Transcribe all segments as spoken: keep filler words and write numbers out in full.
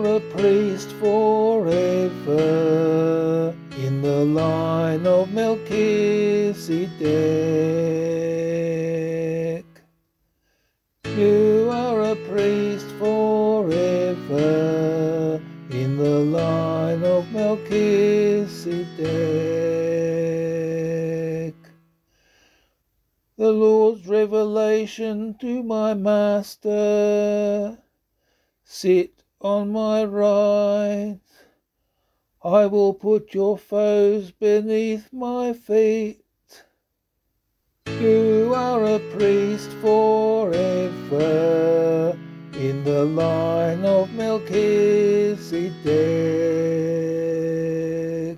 a priest forever in the line of Melchizedek. You are a priest forever in the line of Melchizedek. The Lord's revelation to my master, sit on my right. I will put your foes beneath my feet. You are a priest forever in the line of Melchizedek.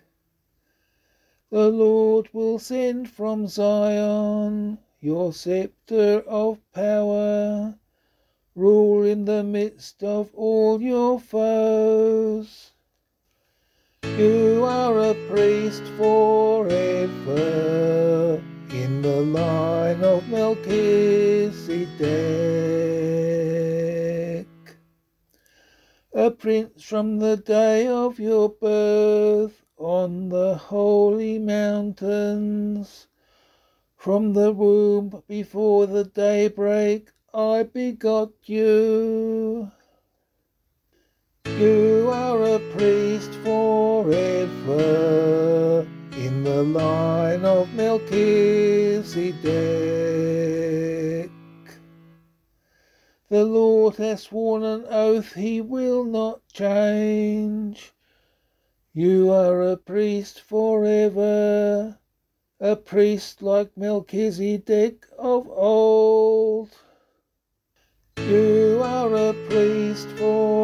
The Lord will send from Zion your scepter of power, rule in the midst of all your foes. You are a priest forever in the line of Melchizedek. A prince from the day of your birth on the holy mountains. From the womb before the daybreak I begot you. You are a priest forever in the line of Melchizedek. The Lord has sworn an oath he will not change. You are a priest forever, a priest like Melchizedek of old. You are a priest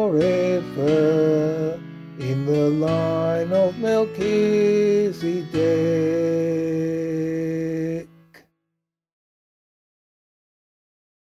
forever in the line of Melchizedek.